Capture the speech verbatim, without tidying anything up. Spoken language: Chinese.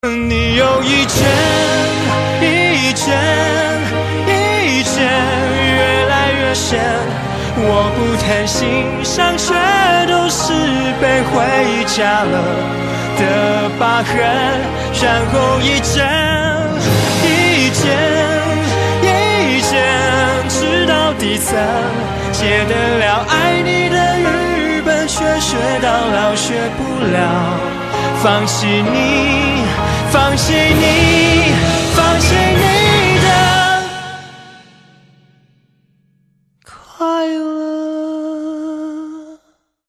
你有一阵一阵一阵越来越深，我不谈欣赏，却都是被回家了的疤痕。然后一阵一阵一阵，直到底层，戒得了爱你的语本，却学到老学不了放弃你，放弃你。